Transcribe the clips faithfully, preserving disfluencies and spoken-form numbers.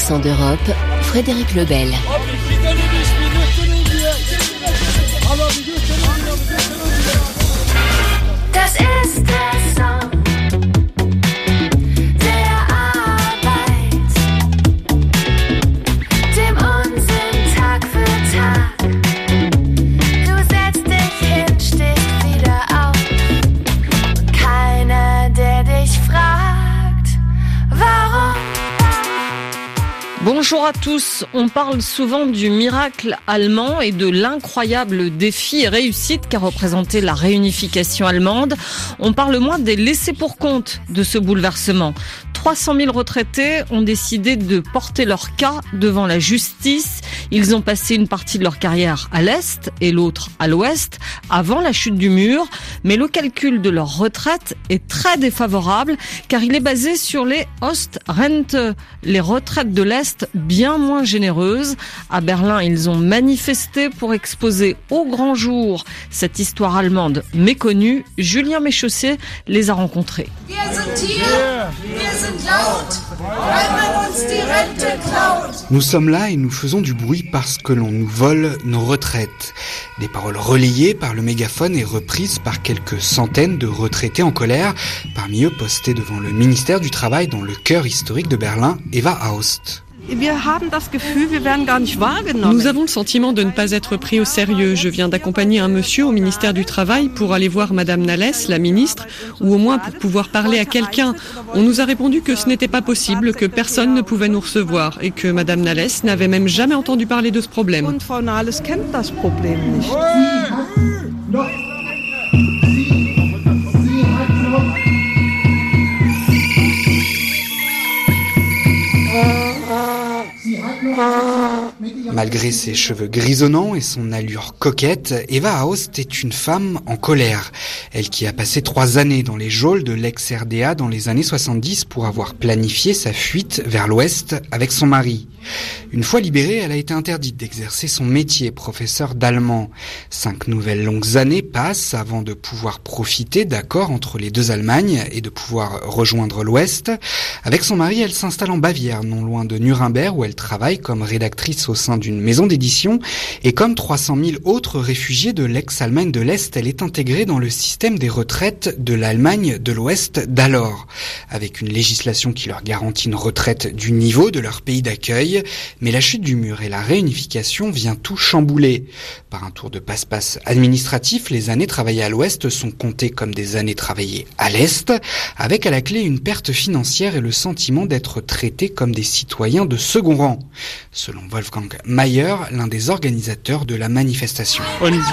Accent d'Europe, Frédéric Lebel. Das ist der Song der Arbeit, dem Unsinn Tag für Tag. Du setzt dich hin, stehst wieder auf. Keiner, der dich fragt, warum. Bonjour à tous. On parle souvent du miracle allemand et de l'incroyable défi et réussite qu'a représenté la réunification allemande. On parle moins des laissés-pour-compte de ce bouleversement. trois cent mille retraités ont décidé de porter leur cas devant la justice. Ils ont passé une partie de leur carrière à l'Est et l'autre à l'Ouest avant la chute du mur. Mais le calcul de leur retraite est très défavorable car il est basé sur les Ostrente, les retraites de l'Est bien moins généreuses. À Berlin, ils ont manifesté pour exposer au grand jour cette histoire allemande méconnue. Julien Méchaussé les a rencontrés. Nous sommes là et nous faisons du bruit parce que l'on nous vole nos retraites. Des paroles relayées par le mégaphone et reprises par quelques centaines de retraités en colère, parmi eux postés devant le ministère du Travail dans le cœur historique de Berlin, Eva Aust. Nous avons le sentiment de ne pas être pris au sérieux. Je viens d'accompagner un monsieur au ministère du Travail pour aller voir Madame Nalès, la ministre, ou au moins pour pouvoir parler à quelqu'un. On nous a répondu que ce n'était pas possible, que personne ne pouvait nous recevoir et que Madame Nalès n'avait même jamais entendu parler de ce problème. Malgré ses cheveux grisonnants et son allure coquette, Eva Aust est une femme en colère. Elle qui a passé trois années dans les geôles de l'ex-R D A dans les années soixante-dix pour avoir planifié sa fuite vers l'Ouest avec son mari. Une fois libérée, elle a été interdite d'exercer son métier, professeur d'allemand. Cinq nouvelles longues années passent avant de pouvoir profiter d'accords entre les deux Allemagnes et de pouvoir rejoindre l'Ouest. Avec son mari, elle s'installe en Bavière, non loin de Nuremberg, où elle travaille comme rédactrice au sein d'une maison d'édition. Et comme trois cent mille autres réfugiés de l'ex-Allemagne de l'Est, elle est intégrée dans le système des retraites de l'Allemagne de l'Ouest d'alors. Avec une législation qui leur garantit une retraite du niveau de leur pays d'accueil. Mais la chute du mur et la réunification vient tout chambouler. Par un tour de passe-passe administratif, les années travaillées à l'Ouest sont comptées comme des années travaillées à l'Est, avec à la clé une perte financière et le sentiment d'être traités comme des citoyens de second rang. Selon Wolfgang Mayer, l'un des organisateurs de la manifestation.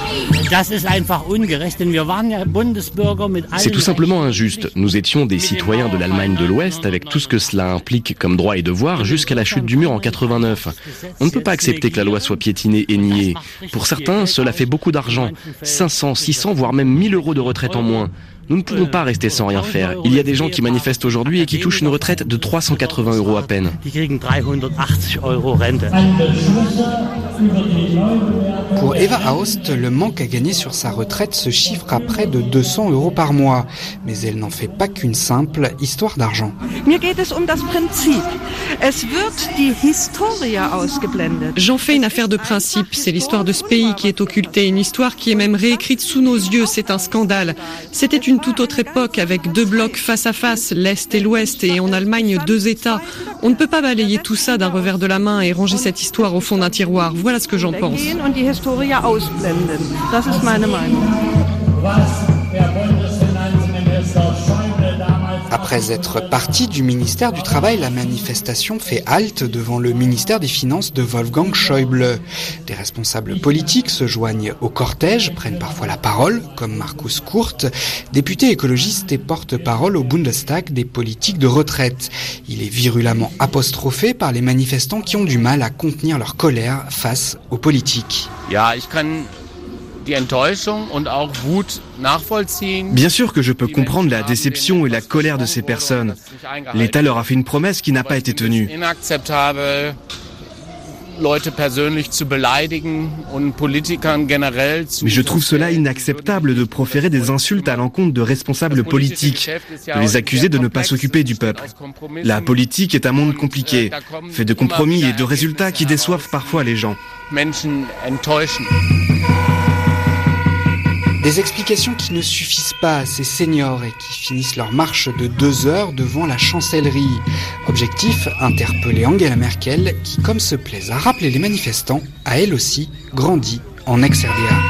C'est tout simplement injuste. Nous étions des citoyens de l'Allemagne de l'Ouest avec tout ce que cela implique comme droits et devoirs jusqu'à la chute du mur en quatre-vingt-neuf. On ne peut pas accepter que la loi soit piétinée et niée. Pour certains, cela fait beaucoup d'argent. cinq cents, six cents, voire même mille euros de retraite en moins. Nous ne pouvons pas rester sans rien faire. Il y a des gens qui manifestent aujourd'hui et qui touchent une retraite de trois cent quatre-vingts euros à peine. Pour Eva Aust, le manque à gagner sur sa retraite se chiffre à près de deux cents euros par mois. Mais elle n'en fait pas qu'une simple histoire d'argent. J'en fais une affaire de principe. C'est l'histoire de ce pays qui est occultée, une histoire qui est même réécrite sous nos yeux. C'est un scandale. C'était une toute autre époque avec deux blocs face à face, l'Est et l'Ouest, et en Allemagne deux États. On ne peut pas balayer tout ça d'un revers de la main et ranger cette histoire au fond d'un tiroir. Voilà ce que j'en pense. Après être partie du ministère du Travail, la manifestation fait halte devant le ministère des Finances de Wolfgang Schäuble. Des responsables politiques se joignent au cortège, prennent parfois la parole, comme Markus Kurz, député écologiste et porte-parole au Bundestag des politiques de retraite. Il est virulemment apostrophé par les manifestants qui ont du mal à contenir leur colère face aux politiques. Ja, ich kann die Enttäuschung und auch Wut nachvollziehen. Bien sûr que je peux comprendre la déception et la colère de ces personnes. L'État leur a fait une promesse qui n'a pas été tenue. Leute persönlich zu beleidigen und Politikern generell zu... Mais je trouve cela inacceptable de proférer des insultes à l'encontre de responsables politiques, de les accuser de ne pas s'occuper du peuple. La politique est un monde compliqué, fait de compromis et de résultats qui déçoivent parfois les gens. Menschen enttäuschen. Des explications qui ne suffisent pas à ces seniors et qui finissent leur marche de deux heures devant la chancellerie. Objectif, interpeller Angela Merkel qui, comme se plaise à rappeler les manifestants, a elle aussi grandi en ex-R D A.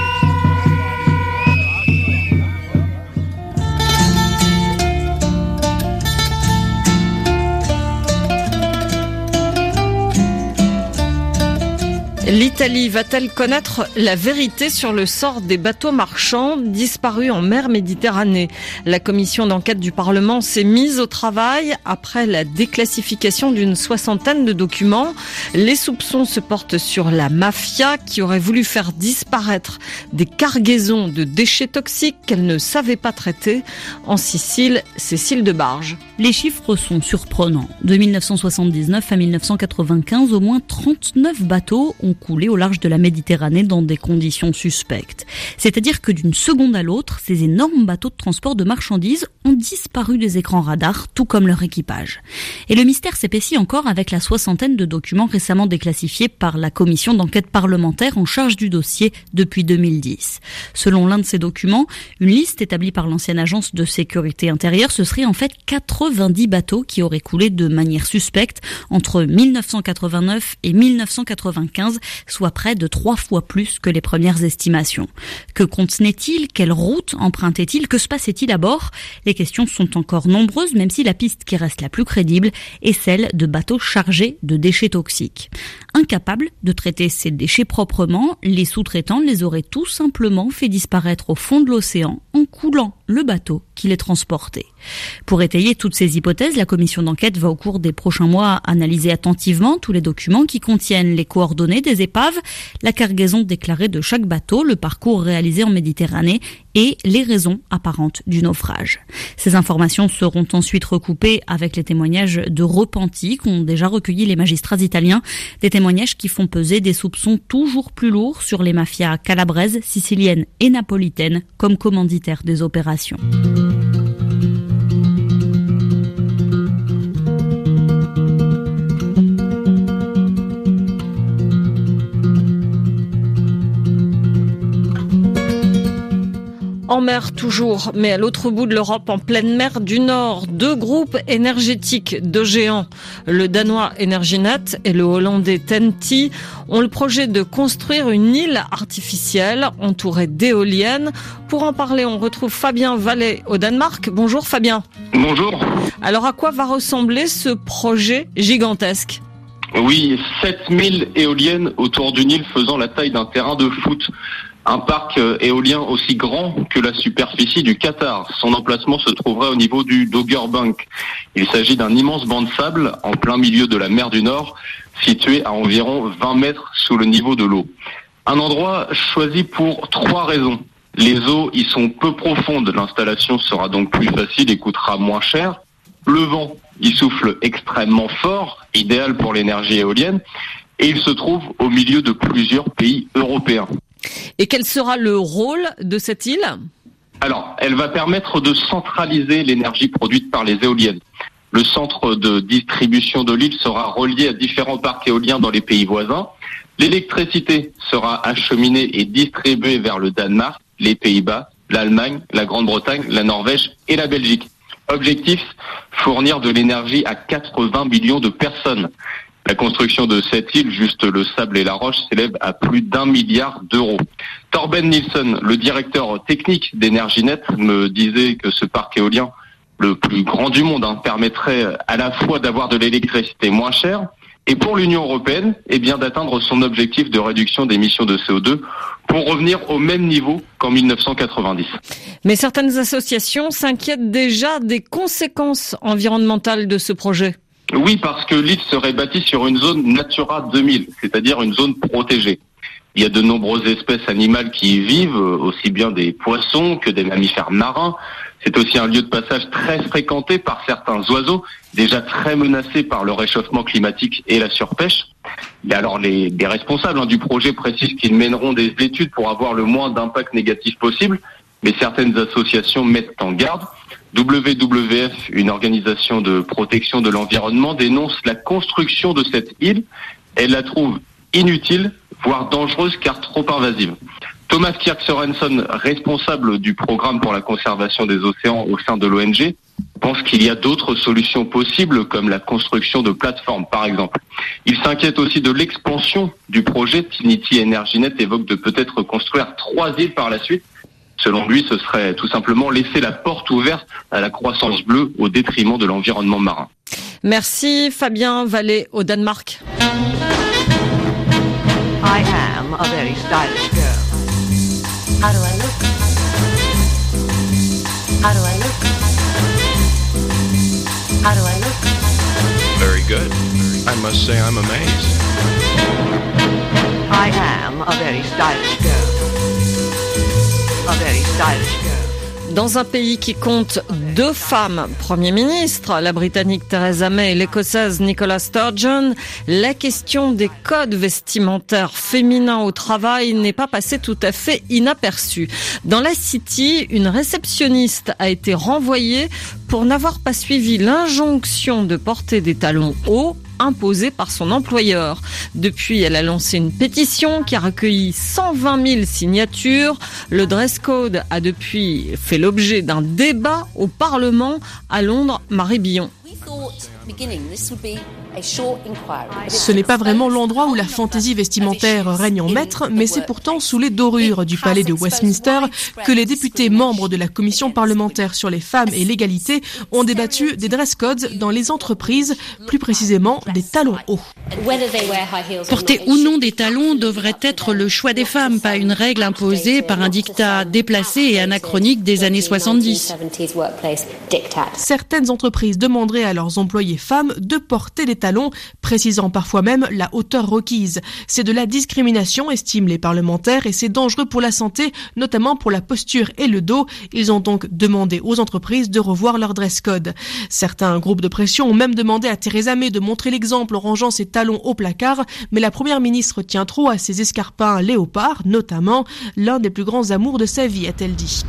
L'Italie va-t-elle connaître la vérité sur le sort des bateaux marchands disparus en mer Méditerranée ? La commission d'enquête du Parlement s'est mise au travail après la déclassification d'une soixantaine de documents. Les soupçons se portent sur la mafia qui aurait voulu faire disparaître des cargaisons de déchets toxiques qu'elle ne savait pas traiter. En Sicile, Cécile Debarge. Les chiffres sont surprenants. De mille neuf cent soixante-dix-neuf à mille neuf cent quatre-vingt-quinze, au moins trente-neuf bateaux ont coulé au large de la Méditerranée dans des conditions suspectes. C'est-à-dire que d'une seconde à l'autre, ces énormes bateaux de transport de marchandises ont disparu des écrans radars, tout comme leur équipage. Et le mystère s'épaissit encore avec la soixantaine de documents récemment déclassifiés par la commission d'enquête parlementaire en charge du dossier depuis deux mille dix. Selon l'un de ces documents, une liste établie par l'ancienne agence de sécurité intérieure, ce serait en fait quatre-vingt-dix bateaux qui auraient coulé de manière suspecte entre mille neuf cent quatre-vingt-neuf et mille neuf cent quatre-vingt-quinze, soit près de trois fois plus que les premières estimations. Que contenait-il ? Quelle route empruntait-il ? Que se passait-il à bord ? Les questions sont encore nombreuses, même si la piste qui reste la plus crédible est celle de bateaux chargés de déchets toxiques. Incapables de traiter ces déchets proprement, les sous-traitants les auraient tout simplement fait disparaître au fond de l'océan en coulant le bateau qui les transportait. Pour étayer toutes ces hypothèses, la commission d'enquête va au cours des prochains mois analyser attentivement tous les documents qui contiennent les coordonnées des épaves, la cargaison déclarée de chaque bateau, le parcours réalisé en Méditerranée et les raisons apparentes du naufrage. Ces informations seront ensuite recoupées avec les témoignages de repentis qu'ont déjà recueillis les magistrats italiens, des témoignages qui font peser des soupçons toujours plus lourds sur les mafias calabraises, siciliennes et napolitaines comme commanditaires des opérations. En mer toujours, mais à l'autre bout de l'Europe, en pleine mer du Nord, deux groupes énergétiques de géants, le danois Energinet et le hollandais T E N T, ont le projet de construire une île artificielle entourée d'éoliennes. Pour en parler, on retrouve Fabien Vallet au Danemark. Bonjour Fabien. Bonjour. Alors à quoi va ressembler ce projet gigantesque ? Oui, sept mille éoliennes autour d'une île faisant la taille d'un terrain de foot. Un parc éolien aussi grand que la superficie du Qatar. Son emplacement se trouverait au niveau du Doggerbank. Il s'agit d'un immense banc de sable en plein milieu de la mer du Nord, situé à environ vingt mètres sous le niveau de l'eau. Un endroit choisi pour trois raisons. Les eaux y sont peu profondes, l'installation sera donc plus facile et coûtera moins cher. Le vent y souffle extrêmement fort, idéal pour l'énergie éolienne, et il se trouve au milieu de plusieurs pays européens. Et quel sera le rôle de cette île ? Alors, elle va permettre de centraliser l'énergie produite par les éoliennes. Le centre de distribution de l'île sera relié à différents parcs éoliens dans les pays voisins. L'électricité sera acheminée et distribuée vers le Danemark, les Pays-Bas, l'Allemagne, la Grande-Bretagne, la Norvège et la Belgique. Objectif, fournir de l'énergie à quatre-vingts millions de personnes. La construction de cette île, juste le sable et la roche, s'élève à plus d'un milliard d'euros. Torben Nielsen, le directeur technique d'Energinet, me disait que ce parc éolien, le plus grand du monde, hein, permettrait à la fois d'avoir de l'électricité moins chère et pour l'Union européenne, eh bien d'atteindre son objectif de réduction d'émissions de C O deux pour revenir au même niveau qu'en mille neuf cent quatre-vingt-dix. Mais certaines associations s'inquiètent déjà des conséquences environnementales de ce projet. Oui, parce que l'île serait bâtie sur une zone Natura deux mille, c'est-à-dire une zone protégée. Il y a de nombreuses espèces animales qui y vivent, aussi bien des poissons que des mammifères marins. C'est aussi un lieu de passage très fréquenté par certains oiseaux, déjà très menacés par le réchauffement climatique et la surpêche. Et alors les, les responsables hein, du projet précisent qu'ils mèneront des études pour avoir le moins d'impact négatif possible, mais certaines associations mettent en garde. W W F, une organisation de protection de l'environnement, dénonce la construction de cette île. Elle la trouve inutile, voire dangereuse car trop invasive. Thomas Kirk Sorensen, responsable du programme pour la conservation des océans au sein de l'O N G, pense qu'il y a d'autres solutions possibles comme la construction de plateformes par exemple. Il s'inquiète aussi de l'expansion du projet. Trinity EnergyNet évoque de peut-être construire trois îles par la suite. Selon lui, ce serait tout simplement laisser la porte ouverte à la croissance bleue au détriment de l'environnement marin. Merci Fabien Vallée au Danemark. I am a very stylish girl. How do I look? How do I look? How do I look? Very good. I must say I'm amazed. I am a very stylish girl. A very stylish girl. Dans un pays qui compte deux femmes Premier ministre, la Britannique Theresa May et l'Écossaise Nicola Sturgeon, la question des codes vestimentaires féminins au travail n'est pas passée tout à fait inaperçue. Dans la City, une réceptionniste a été renvoyée pour n'avoir pas suivi l'injonction de porter des talons hauts imposée par son employeur. Depuis, elle a lancé une pétition qui a recueilli cent vingt mille signatures. Le dress code a depuis fait l'objet d'un débat au Parlement à Londres. Marie Billon. Ce n'est pas vraiment l'endroit où la fantaisie vestimentaire règne en maître, mais c'est pourtant sous les dorures du palais de Westminster que les députés membres de la commission parlementaire sur les femmes et l'égalité ont débattu des dress codes dans les entreprises, plus précisément des talons hauts. Porter ou non des talons devrait être le choix des femmes, pas une règle imposée par un dictat déplacé et anachronique des années soixante-dix. Certaines entreprises demanderaient à leurs employés femmes de porter des talons, précisant parfois même la hauteur requise. C'est de la discrimination, estiment les parlementaires, et c'est dangereux pour la santé, notamment pour la posture et le dos. Ils ont donc demandé aux entreprises de revoir leur dress code. Certains groupes de pression ont même demandé à Theresa May de montrer l'exemple en rangeant ses talons au placard, mais la première ministre tient trop à ses escarpins léopards, notamment l'un des plus grands amours de sa vie, a-t-elle dit.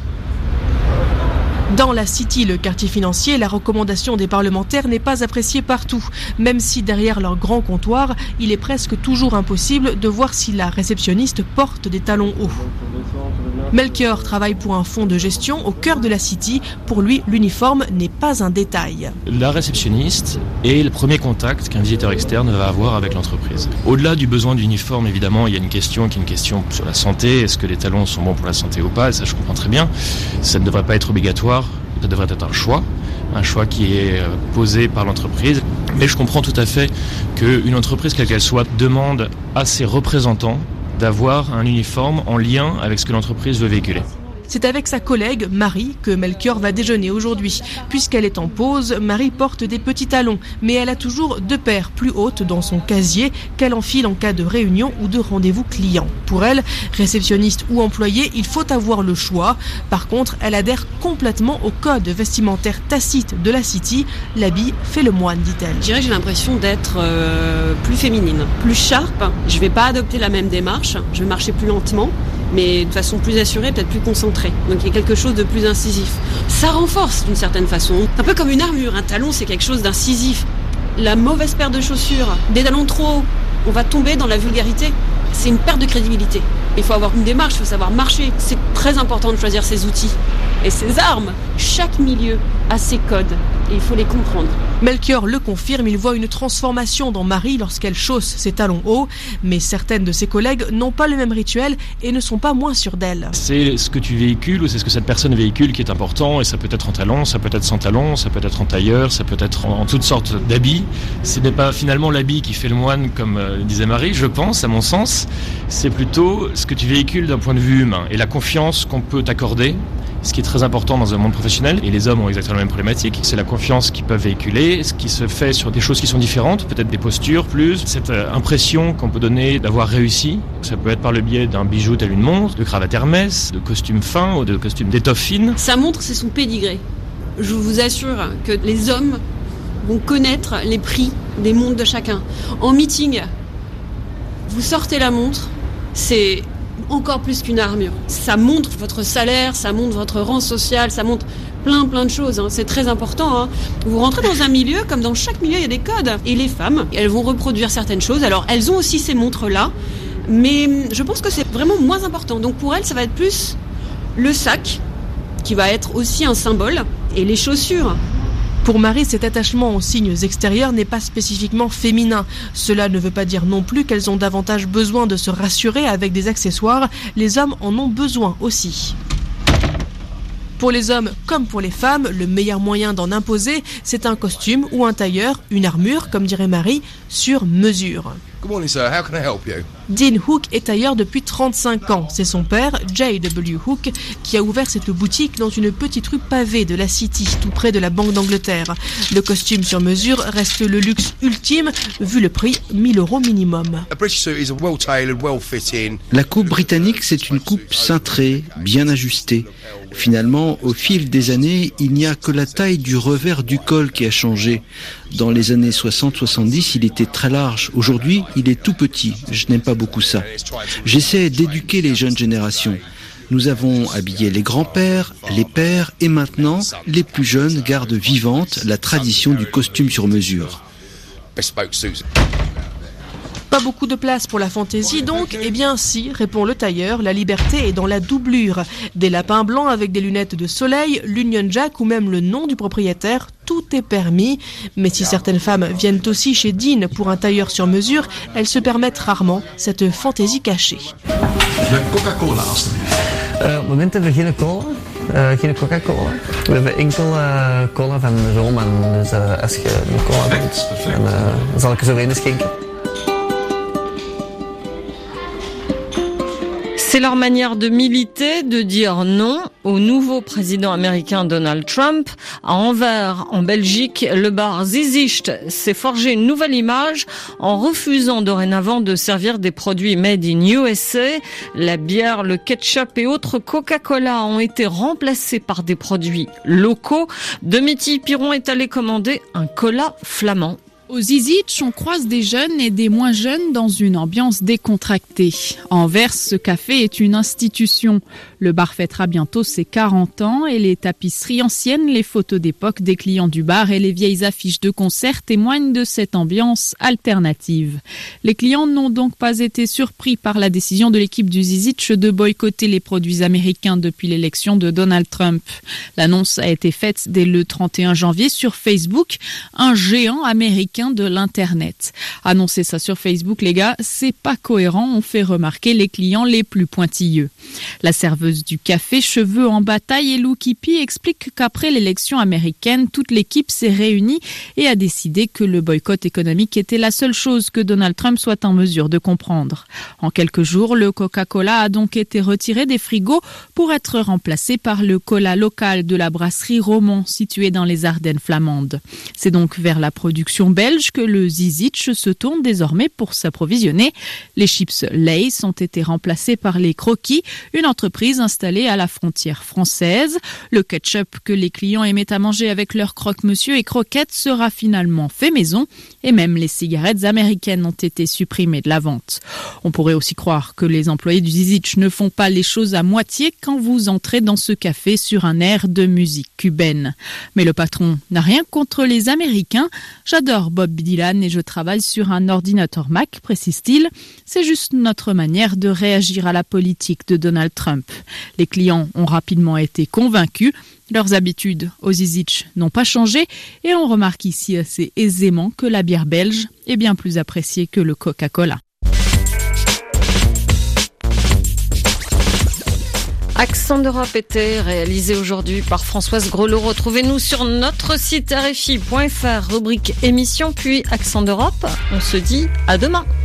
Dans la City, le quartier financier, la recommandation des parlementaires n'est pas appréciée partout. Même si derrière leur grand comptoir, il est presque toujours impossible de voir si la réceptionniste porte des talons hauts. Melchior travaille pour un fonds de gestion au cœur de la City. Pour lui, l'uniforme n'est pas un détail. La réceptionniste est le premier contact qu'un visiteur externe va avoir avec l'entreprise. Au-delà du besoin d'uniforme, évidemment, il y a une question qui est une question sur la santé. Est-ce que les talons sont bons pour la santé ou pas? Et ça, je comprends très bien. Ça ne devrait pas être obligatoire. Ça devrait être un choix, un choix qui est posé par l'entreprise. Mais je comprends tout à fait qu'une entreprise, quelle qu'elle soit, demande à ses représentants d'avoir un uniforme en lien avec ce que l'entreprise veut véhiculer. C'est avec sa collègue, Marie, que Melchior va déjeuner aujourd'hui. Puisqu'elle est en pause, Marie porte des petits talons, mais elle a toujours deux paires plus hautes dans son casier qu'elle enfile en cas de réunion ou de rendez-vous client. Pour elle, réceptionniste ou employée, il faut avoir le choix. Par contre, elle adhère complètement au code vestimentaire tacite de la City. L'habit fait le moine, dit-elle. Je dirais que j'ai l'impression d'être euh, plus féminine, plus sharp. Je ne vais pas adopter la même démarche, je vais marcher plus lentement, mais de façon plus assurée, peut-être plus concentrée. Donc il y a quelque chose de plus incisif. Ça renforce d'une certaine façon. C'est un peu comme une armure. Un talon, c'est quelque chose d'incisif. La mauvaise paire de chaussures, des talons trop hauts, on va tomber dans la vulgarité. C'est une perte de crédibilité. Il faut avoir une démarche, il faut savoir marcher. C'est très important de choisir ses outils et ses armes. Chaque milieu a ses codes et il faut les comprendre. Melchior le confirme, il voit une transformation dans Marie lorsqu'elle chausse ses talons hauts, mais certaines de ses collègues n'ont pas le même rituel et ne sont pas moins sûres d'elle. C'est ce que tu véhicules ou c'est ce que cette personne véhicule qui est important, et ça peut être en talons, ça peut être sans talons, ça peut être en tailleur, ça peut être en, en toutes sortes d'habits. Ce n'est pas finalement l'habit qui fait le moine, comme euh, disait Marie, je pense, à mon sens. C'est plutôt ce que tu véhicules d'un point de vue humain et la confiance qu'on peut t'accorder Ce qui est très important dans un monde professionnel, et les hommes ont exactement la même problématique, c'est la confiance qu'ils peuvent véhiculer, ce qui se fait sur des choses qui sont différentes, peut-être des postures plus, cette euh, impression qu'on peut donner d'avoir réussi. Ça peut être par le biais d'un bijou tel une montre, de cravate Hermès, de costumes fins ou de costumes d'étoffe fine. Sa montre, c'est son pédigré. Je vous assure que les hommes vont connaître les prix des montres de chacun. En meeting, vous sortez la montre, c'est encore plus qu'une armure. Ça montre votre salaire, ça montre votre rang social, ça montre plein plein de choses. Hein. C'est très important. Hein. Vous rentrez dans un milieu, comme dans chaque milieu, il y a des codes. Et les femmes, elles vont reproduire certaines choses. Alors, elles ont aussi ces montres-là, mais je pense que c'est vraiment moins important. Donc pour elles, ça va être plus le sac, qui va être aussi un symbole, et les chaussures. Pour Marie, cet attachement aux signes extérieurs n'est pas spécifiquement féminin. Cela ne veut pas dire non plus qu'elles ont davantage besoin de se rassurer avec des accessoires. Les hommes en ont besoin aussi. Pour les hommes comme pour les femmes, le meilleur moyen d'en imposer, c'est un costume ou un tailleur, une armure, comme dirait Marie, sur mesure. Good morning, sir. How can I help you? Dean Hook est tailleur depuis trente-cinq ans. C'est son père, J W Hook, qui a ouvert cette boutique dans une petite rue pavée de la City, tout près de la Banque d'Angleterre. Le costume sur mesure reste le luxe ultime, vu le prix, mille euros minimum. La coupe britannique, c'est une coupe cintrée, bien ajustée. Finalement, au fil des années, il n'y a que la taille du revers du col qui a changé. Dans les années soixante soixante-dix, il était très large. Aujourd'hui, il est tout petit. Je n'aime pas beaucoup ça. J'essaie d'éduquer les jeunes générations. Nous avons habillé les grands-pères, les pères et maintenant, les plus jeunes gardent vivante la tradition du costume sur mesure. Pas beaucoup de place pour la fantaisie donc? Eh bien si, répond le tailleur, la liberté est dans la doublure. Des lapins blancs avec des lunettes de soleil, l'Union Jack ou même le nom du propriétaire, tout est permis. Mais si certaines femmes viennent aussi chez Dean pour un tailleur sur mesure, elles se permettent rarement cette fantaisie cachée. Coca-Cola alsjeblieft. Uh, op het moment hebben we geen cola. Uh, geen Coca-Cola. We hebben enkel uh, cola van Roman. Dus uh, als je een cola wilt, dan uh, zal ik er zo een schenken. C'est leur manière de militer, de dire non au nouveau président américain Donald Trump. À Anvers, en Belgique, le bar Zizicht s'est forgé une nouvelle image en refusant dorénavant de servir des produits made in U S A. La bière, le ketchup et autres Coca-Cola ont été remplacés par des produits locaux. Domitille Piron est allé commander un cola flamand. Au Zizicht, on croise des jeunes et des moins jeunes dans une ambiance décontractée. À Anvers, ce café est une institution. Le bar fêtera bientôt ses quarante ans et les tapisseries anciennes, les photos d'époque des clients du bar et les vieilles affiches de concerts témoignent de cette ambiance alternative. Les clients n'ont donc pas été surpris par la décision de l'équipe du Zizicht de boycotter les produits américains depuis l'élection de Donald Trump. L'annonce a été faite dès le trente et un janvier sur Facebook, un géant américain de l'internet. Annoncer ça sur Facebook, les gars, c'est pas cohérent, ont fait remarquer les clients les plus pointilleux. La serveuse du café, cheveux en bataille, Elou Kipi, explique qu'après l'élection américaine, toute l'équipe s'est réunie et a décidé que le boycott économique était la seule chose que Donald Trump soit en mesure de comprendre. En quelques jours, le Coca-Cola a donc été retiré des frigos pour être remplacé par le cola local de la brasserie Roman, située dans les Ardennes flamandes. C'est donc vers la production belge que le Zizicht se tourne désormais pour s'approvisionner. Les chips Lay's ont été remplacés par les Croquis, une entreprise installée à la frontière française. Le ketchup que les clients aimaient à manger avec leurs croque-monsieur et croquettes sera finalement fait maison et même les cigarettes américaines ont été supprimées de la vente. On pourrait aussi croire que les employés du Zizicht ne font pas les choses à moitié quand vous entrez dans ce café sur un air de musique cubaine. Mais le patron n'a rien contre les Américains. J'adore Bob Dylan et je travaille sur un ordinateur Mac, précise-t-il. C'est juste notre manière de réagir à la politique de Donald Trump. Les clients ont rapidement été convaincus. Leurs habitudes aux Zizicht n'ont pas changé et on remarque ici assez aisément que la bière belge est bien plus appréciée que le Coca-Cola. Accent d'Europe était réalisé aujourd'hui par Françoise Grelot. Retrouvez-nous sur notre site R F I point F R, rubrique émission, puis Accent d'Europe. On se dit à demain.